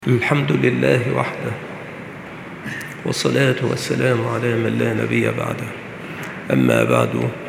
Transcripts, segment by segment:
الحمد لله وحده، والصلاة والسلام على من لا نبي بعده. أما بعد،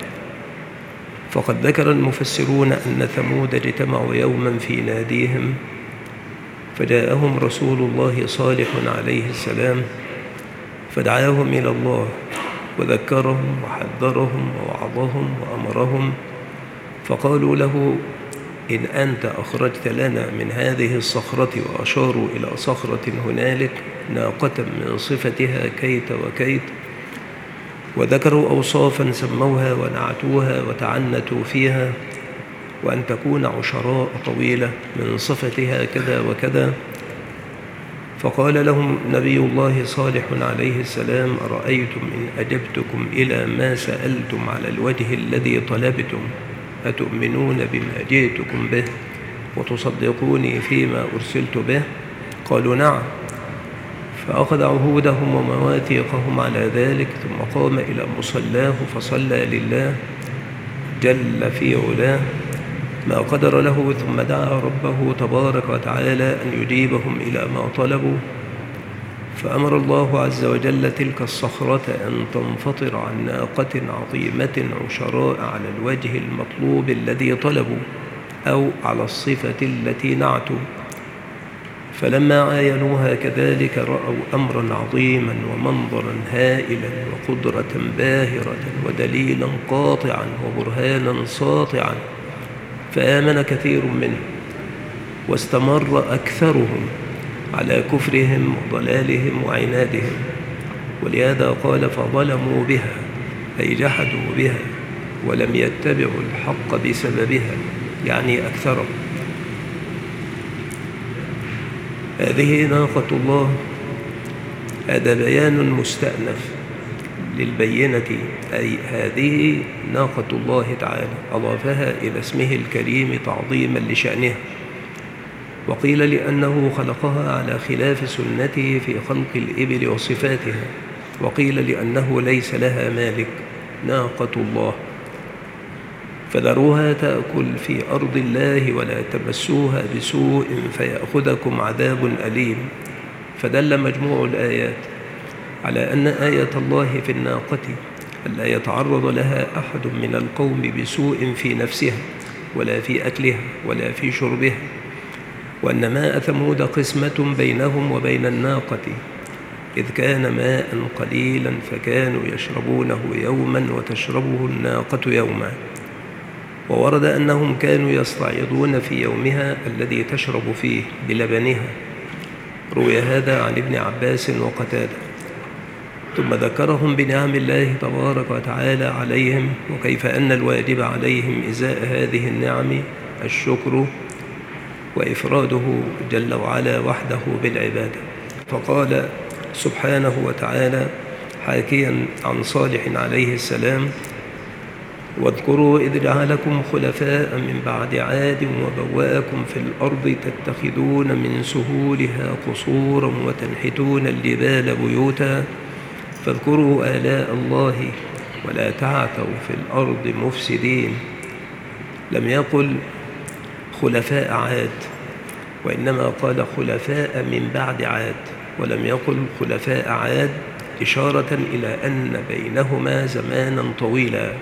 فقد ذكر المفسرون أن ثمود اجتمعوا يوما في ناديهم، فجاءهم رسول الله صالح عليه السلام فدعاهم إلى الله وذكرهم وحذرهم ووعظهم وأمرهم، فقالوا له: إن أنت أخرجت لنا من هذه الصخرة، وأشاروا إلى صخرة هنالك ناقة من صفتها كيت وكيت، وذكروا أوصافا سموها ونعتوها وتعنتوا فيها، وأن تكون عشراء طويلة من صفتها كذا وكذا. فقال لهم نبي الله صالح عليه السلام: أرأيتم إن أجبتكم إلى ما سألتم على الوجه الذي طلبتم، أتؤمنون بما جئتكم به وتصدقوني فيما أرسلت به؟ قالوا: نعم. فأخذ عهودهم ومواثيقهم على ذلك، ثم قام إلى مصلاه فصلى لله جل في علاه ما قدر له، ثم دعا ربه تبارك وتعالى أن يجيبهم إلى ما طلبوا. فأمر الله عز وجل تلك الصخرة أن تنفطر عن ناقة عظيمة عشراء على الوجه المطلوب الذي طلبوا، أو على الصفة التي نعتوا. فلما عاينوها كذلك رأوا أمرا عظيما ومنظرا هائلا وقدرة باهرة ودليلا قاطعا وبرهانا ساطعا، فآمن كثير منهم، واستمر أكثرهم على كفرهم وضلالهم وعنادهم. ولهذا قال: فظلموا بها، أي جحدوا بها ولم يتبعوا الحق بسببها، يعني أكثرهم. هذه ناقة الله، هذا بيان مستأنف للبينة، أي هذه ناقة الله تعالى، أضافها إلى اسمه الكريم تعظيما لشأنها. وقيل لأنه خلقها على خلاف سنته في خلق الإبل وصفاتها، وقيل لأنه ليس لها مالك، ناقة الله. فذروها تأكل في أرض الله ولا تمسوها بسوء فيأخذكم عذاب أليم. فدل مجموع الآيات على أن آية الله في الناقة ألا يتعرض لها أحد من القوم بسوء في نفسها ولا في أكلها ولا في شربها، وأن ماء ثمود قسمة بينهم وبين الناقة، إذ كان ماء قليلا فكانوا يشربونه يوما وتشربه الناقة يوما. وورد أنهم كانوا يصطعدون في يومها الذي تشرب فيه بلبنها، روي هذا عن ابن عباس وقتادة. ثم ذكرهم بنعم الله تبارك وتعالى عليهم، وكيف أن الواجب عليهم إزاء هذه النعم الشكر وإفراده جل وعلا وحده بالعبادة. فقال سبحانه وتعالى حاكيا عن صالح عليه السلام: واذكروا إذ جعلكم خلفاء من بعد عاد وبوأكم في الأرض تتخذون من سهولها قصورا وتنحتون الجبال بيوتا فاذكروا آلاء الله ولا تعثوا في الأرض مفسدين. لم يقل خلفاء عاد، وإنما قال خلفاء من بعد عاد، ولم يقل خلفاء عاد، إشارة إلى أن بينهما زمانا طويلا.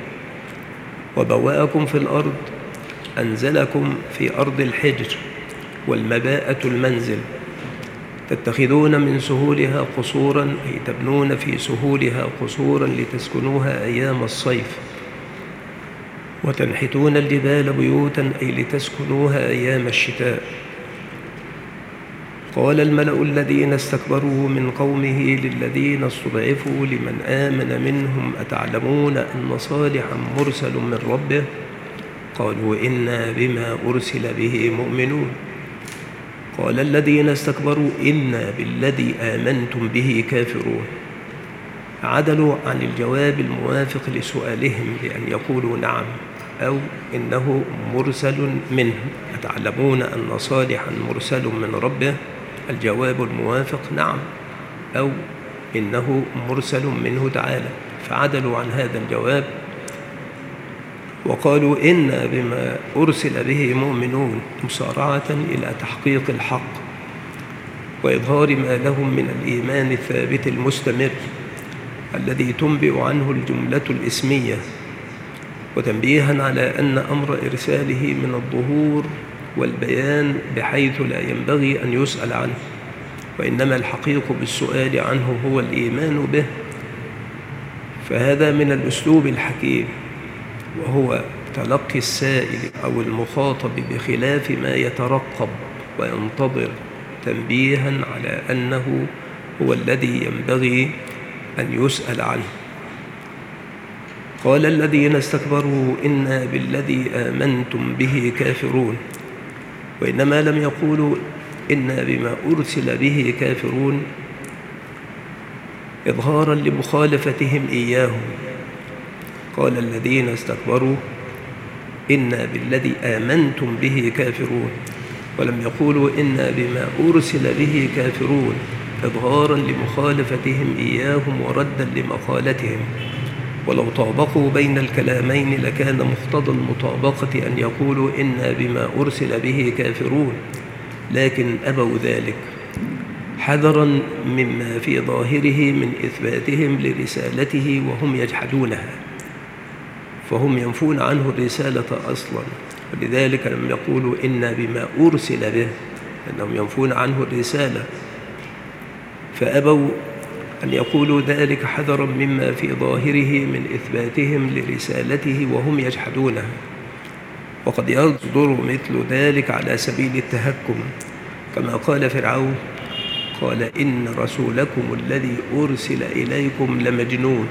وبوأكم في الأرض أنزلكم في أرض الحجر، والمباءة المنزل. تتخذون من سهولها قصورا، أي تبنون في سهولها قصورا لتسكنوها أيام الصيف. وتنحتون الجبال بيوتا، أي لتسكنوها أيام الشتاء. قال الملأ الذين استكبروا من قومه للذين استضعفوا لمن آمن منهم: أتعلمون أن صالحا مرسل من ربه؟ قالوا: إنا بما أرسل به مؤمنون. قال الذين استكبروا: إنا بالذي آمنتم به كافرون. عدلوا عن الجواب الموافق لسؤالهم بأن يقولوا نعم، أو إنه مرسل منه. أتعلمون أن صالحا مرسل من ربه؟ الجواب الموافق نعم، أو إنه مرسل منه تعالى. فعدلوا عن هذا الجواب وقالوا: إنا بما أرسل به مؤمنون، مسارعة إلى تحقيق الحق. وإظهار ما لهم من الإيمان الثابت المستمر الذي تنبئ عنه الجملة الإسمية، وتنبيها على أن أمر إرساله من الظهور والبيان بحيث لا ينبغي أن يسأل عنه، وإنما الحقيق بالسؤال عنه هو الإيمان به. فهذا من الأسلوب الحكيم، وهو تلقي السائل أو المخاطب بخلاف ما يترقب وينتظر، تنبيها على أنه هو الذي ينبغي أن يسأل عنه. قال الذين استكبروا إنا بالذي آمنتم به كافرون، وإنما لم يقولوا إنا بما أرسل به كافرون إظهارا لمخالفتهم إياهم. قال الذين استكبروا إنا بالذي آمنتم به كافرون، ولم يقولوا إنا بما أرسل به كافرون إظهارا لمخالفتهم إياهم وردا لمقالتهم. ولو طابقوا بين الكلامين لكان مقتضى المطابقة أن يقولوا إنا بما أرسل به كافرون، لكن أبوا ذلك حذرا مما في ظاهره من إثباتهم لرسالته وهم يجحدونها، فهم ينفون عنه الرسالة أصلا، ولذلك لم يقولوا إنا بما أرسل به، لأنهم ينفون عنه الرسالة، فأبوا أن يقولوا ذلك حذرا مما في ظاهره من إثباتهم لرسالته وهم يجحدونها. وقد يصدر مثل ذلك على سبيل التهكم، كما قال فرعون قال إن رسولكم الذي أرسل إليكم لمجنون،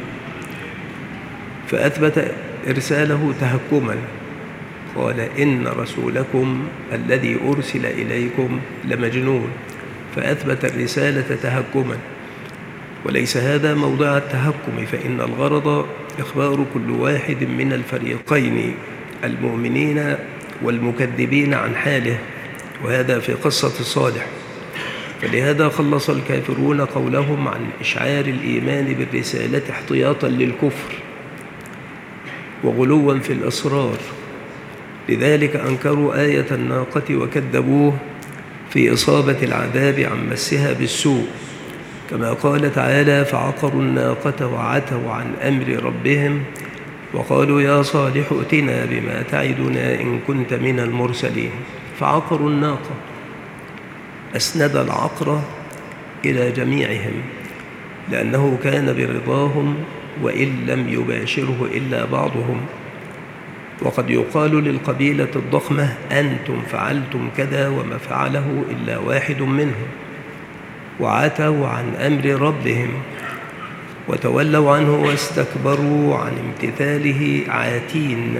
فأثبت إرساله تهكما، قال إن رسولكم الذي أرسل إليكم لمجنون، فأثبت الرسالة تهكما، وليس هذا موضع التهكم، فإن الغرض إخبار كل واحد من الفريقين المؤمنين والمكذبين عن حاله، وهذا في قصة صالح. فلهذا خلص الكافرون قولهم عن إشعار الإيمان بالرسالة احتياطا للكفر وغلوا في الإصرار، لذلك أنكروا آية الناقة وكذبوه في إصابة العذاب عن مسها بالسوء، كما قال تعالى فعقروا الناقة وعتوا عن أمر ربهم وقالوا يا صالح ائتنا بما تعدنا إن كنت من المرسلين. فعقروا الناقة، أسند العقر إلى جميعهم لأنه كان برضاهم وإن لم يباشره إلا بعضهم. وقد يقال للقبيلة الضخمة أنتم فعلتم كذا وما فعله إلا واحد منهم، وعتوا عن أمر ربهم وتولوا عنه واستكبروا عن امتثاله عاتين،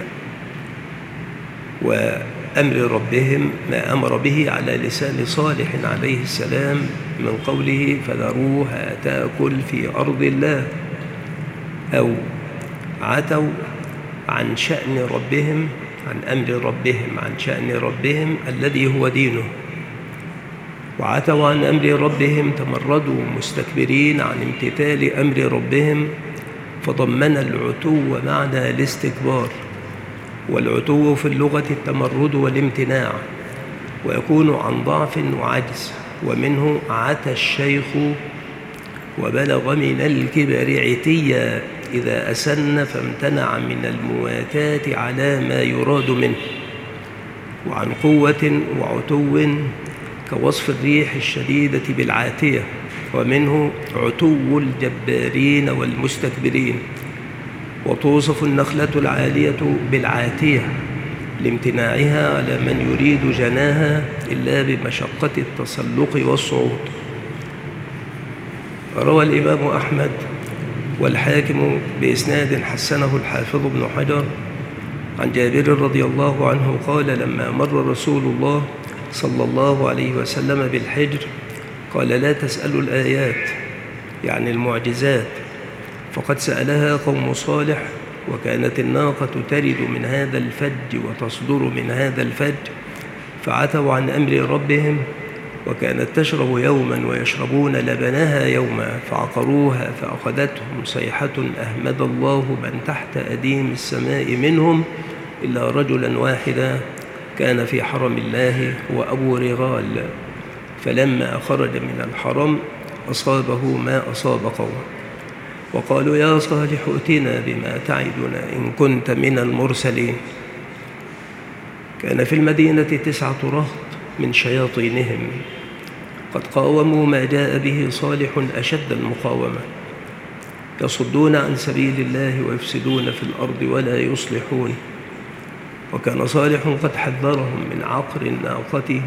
وأمر ربهم ما أمر به على لسان صالح عليه السلام من قوله فذروها تأكل في أرض الله، أو عتوا عن شأن ربهم، عن أمر ربهم، عن شأن ربهم الذي هو دينه. وعتوا عن أمر ربهم تمردوا مستكبرين عن امتثال أمر ربهم، فضمن العتو معنى الاستكبار، والعتو في اللغة التمرد والامتناع، ويكون عن ضعف وعجز، ومنه عتى الشيخ وبلغ من الكبر عتيا إذا أسن فامتنع من المواتاة على ما يراد منه. وعن قوة وعتو كوصف الريح الشديدة بالعاتية، ومنه عتو الجبارين والمستكبرين. وتوصف النخلة العالية بالعاتية لامتناعها على من يريد جناها إلا بمشقة التسلق والصعود. روى الإمام أحمد والحاكم بإسناد حسنه الحافظ ابن حجر عن جابر رضي الله عنه قال لما مر رسول الله صلى الله عليه وسلم بالحجر قال لا تسألوا الآيات، يعني المعجزات، فقد سألها قوم صالح، وكانت الناقة ترد من هذا الفج وتصدر من هذا الفج، فعتوا عن أمر ربهم، وكانت تشرب يوما ويشربون لبنها يوما، فعقروها فأخذتهم صيحة أهمد الله من تحت أديم السماء منهم إلا رجلا واحدا كان في حرم الله هو أبو رغال، فلما خرج من الحرم أصابه ما أصاب قومه، وقالوا يا صالح ائتنا بما تعدنا إن كنت من المرسلين. كان في المدينة 9 رهط من شياطينهم قد قاوموا ما جاء به صالح أشد المقاومة، يصدون عن سبيل الله ويفسدون في الأرض ولا يصلحون. وكان صالح قد حذرهم من عقر الناقة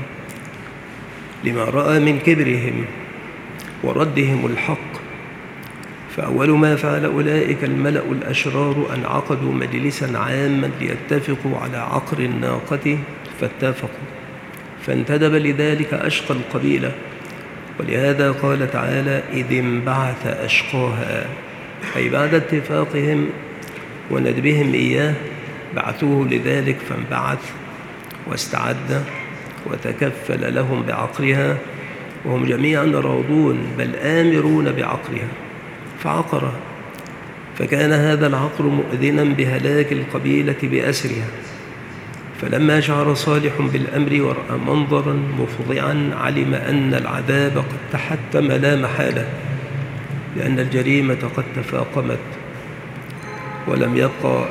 لما رأى من كبرهم وردهم الحق. فأول ما فعل أولئك الملأ الأشرار أن عقدوا مجلسا عاما ليتفقوا على عقر الناقة، فاتفقوا، فانتدب لذلك أشقى القبيلة. ولهذا قال تعالى إذ انبعث أشقاها، أي بعد اتفاقهم وندبهم إياه بعثوه لذلك، فانبعث واستعد وتكفل لهم بعقرها، وهم جميعا راضون بل آمرون بعقرها، فعقرها. فكان هذا العقر مؤذنا بهلاك القبيلة بأسرها. فلما شعر صالح بالأمر ورأى منظرا مفضعا علم أن العذاب قد تحتم لا محالة، لأن الجريمة قد تفاقمت ولم يبقى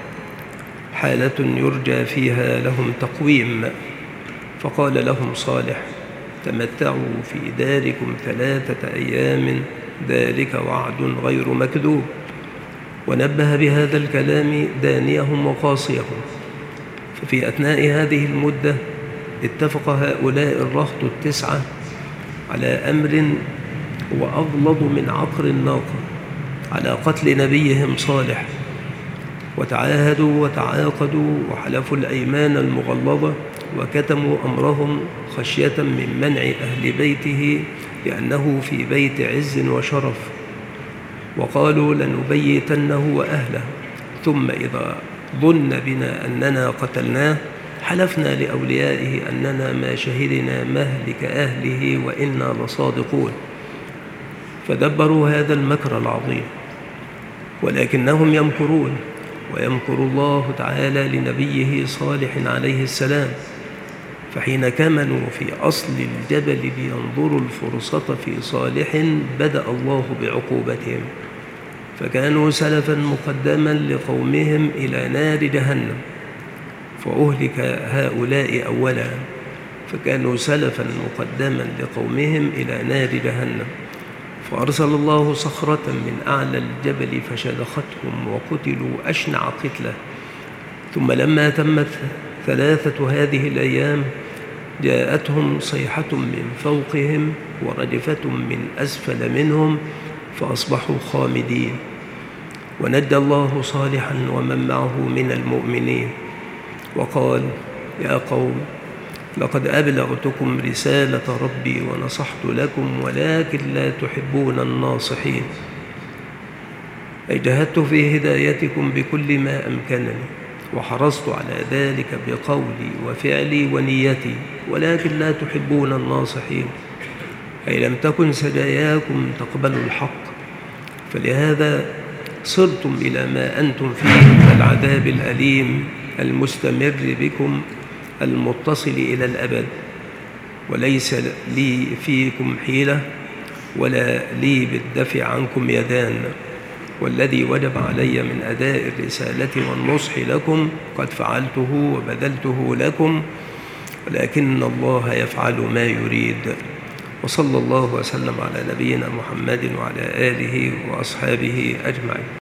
حالة يرجى فيها لهم تقويم. فقال لهم صالح تمتعوا في داركم 3 أيام ذلك وعد غير مكذوب. ونبه بهذا الكلام دانيهم وقاصيهم. ففي أثناء هذه المدة اتفق هؤلاء الرهط 9 على أمر هو أغلظ من عقر الناقة، على قتل نبيهم صالح، وتعاهدوا وتعاقدوا وحلفوا الأيمان المغلظة، وكتموا أمرهم خشية من منع أهل بيته لأنه في بيت عز وشرف. وقالوا لنبيتنه وأهله، ثم إذا ظن بنا أننا قتلناه حلفنا لأوليائه أننا ما شهدنا مهلك أهله وإنا لصادقون. فدبروا هذا المكر العظيم، ولكنهم يمكرون، ويمكر الله تعالى لنبيه صالح عليه السلام. فحين كمنوا في أصل الجبل لينظروا الفرصة في صالح بدأ الله بعقوبتهم، فكانوا سلفا مقدما لقومهم إلى نار جهنم، فأهلك هؤلاء أولا، فكانوا سلفا مقدما لقومهم إلى نار جهنم، فأرسل الله صخرة من أعلى الجبل فشدختهم وقتلوا أشنع قتلة. ثم لما تمت 3 هذه الأيام جاءتهم صيحة من فوقهم ورجفة من أسفل منهم فأصبحوا خامدين. ونجى الله صالحا ومن معه من المؤمنين، وقال يا قوم لقد أبلغتكم رسالة ربي ونصحت لكم ولكن لا تحبون الناصحين. أي جهدت في هدايتكم بكل ما أمكنني، وحرصت على ذلك بقولي وفعلي ونيتي، ولكن لا تحبون الناصحين. أي لم تكن سجاياكم تقبل الحق، فلهذا صرتم إلى ما أنتم فيه من العذاب الأليم المستمر بكم المتصل إلى الأبد. وليس لي فيكم حيلة ولا لي بالدفع عنكم يدان، والذي وجب علي من أداء الرسالة والنصح لكم قد فعلته وبذلته لكم، ولكن الله يفعل ما يريد. وصلى الله وسلم على نبينا محمد وعلى آله وأصحابه أجمعين.